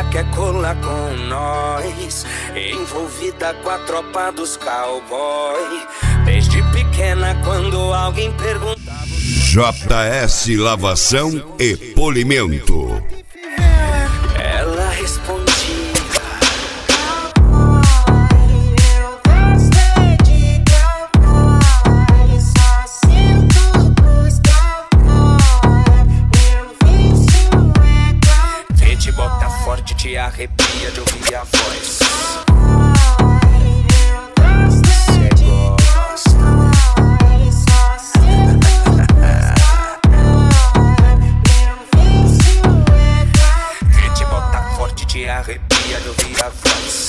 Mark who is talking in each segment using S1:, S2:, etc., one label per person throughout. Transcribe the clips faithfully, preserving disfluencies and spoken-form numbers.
S1: quer colar com nós, envolvida com a tropa dos cowboy. Desde pequena, quando alguém perguntava,
S2: J S Lavação e Polimento,
S1: ela respondia: bota forte, te arrepia de ouvir a voz. Cê gosta. Que te bota forte, te arrepia de ouvir a voz.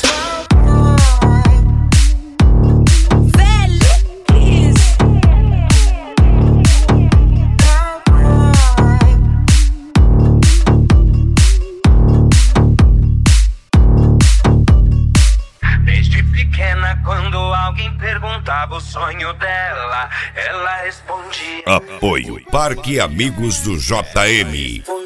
S1: Quando alguém perguntava o sonho dela, ela respondia.
S2: Apoio Parque Amigos do J M.